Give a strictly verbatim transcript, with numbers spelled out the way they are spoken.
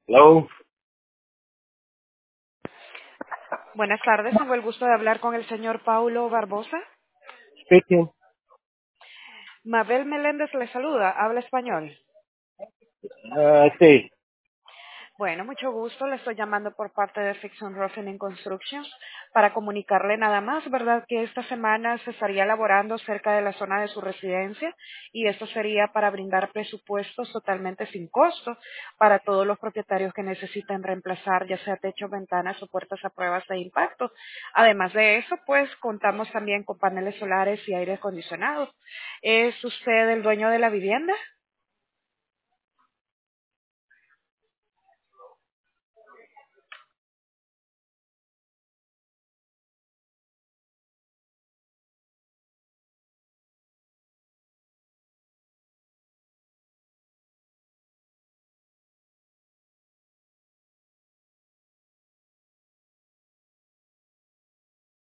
Hello, Buenas tardes, tengo el gusto de hablar con el señor Paulo Barbosa. speaking. Mabel Meléndez le saluda, habla español. Ah, sí. Bueno, mucho gusto, le estoy llamando por parte de Fiction Roofing and Construction para comunicarle nada más, ¿verdad? Que esta semana se estaría elaborando cerca de la zona de su residencia y esto sería para brindar presupuestos totalmente sin costo para todos los propietarios que necesiten reemplazar ya sea techo, ventanas o puertas a pruebas de impacto. Además de eso, pues contamos también con paneles solares y aire acondicionado. ¿Es usted el dueño de la vivienda?